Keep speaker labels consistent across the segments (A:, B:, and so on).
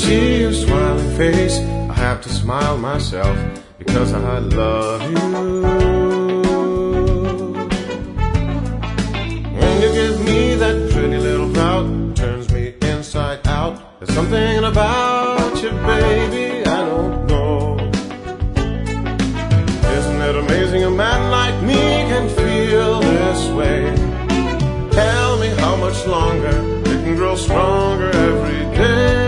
A: see your smiling face, I have to smile myself because I love you. When you give me that pretty little pout, turns me inside out. There's something about you, baby, I don't know. Isn't it amazing a man like me can feel this way? Tell me how much longer it can grow stronger every day.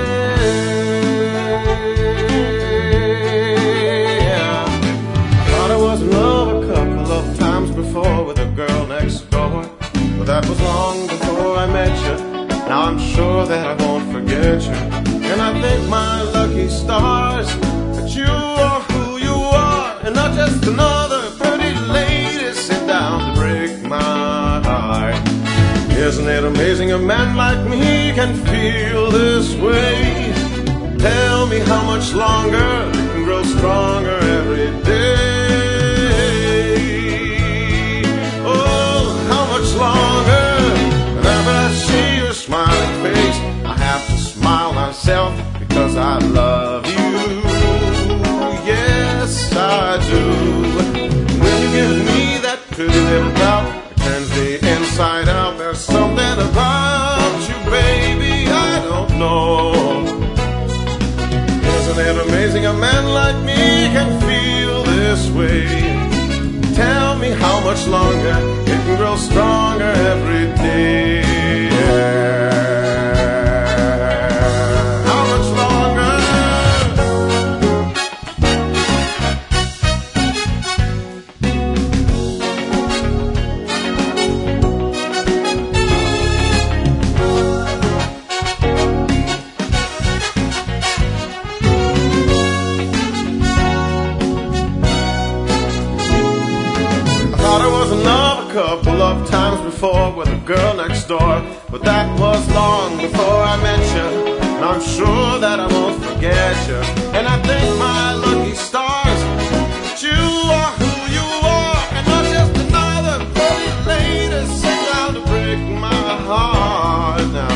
A: I thought I was in love a couple of times before with a girl next door, but that was long before I met you. Now I'm sure that I won't forget you, and I thank my lucky stars that you are who you are, and not just another pretty lady sit down to break my heart. Isn't it amazing a man like me can feel this way? Tell me how much longer it can grow stronger every day. Oh, how much longer? Whenever I see your smiling face, I have to smile myself because I love you. Yes, I do. When you give me that pretty little pout, it turns me inside out. There's something about you, baby, I don't know. Isn't it amazing a man like me can feel this way? Tell me how much longer it can grow stronger every day. How much longer? Couple of times before with a girl next door, but that was long before I met you, and I'm sure that I won't forget you, and I thank my lucky stars that you are who you are, and not just another pretty lady sitting down to break my heart now.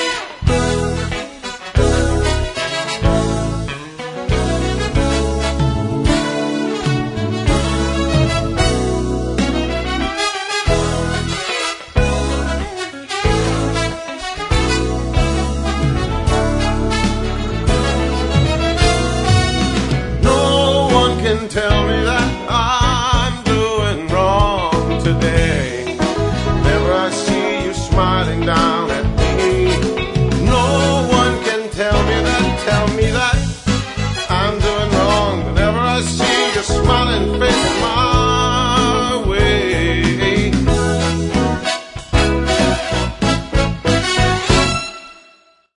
A: Tell me that I'm doing wrong today. Whenever I see you smiling down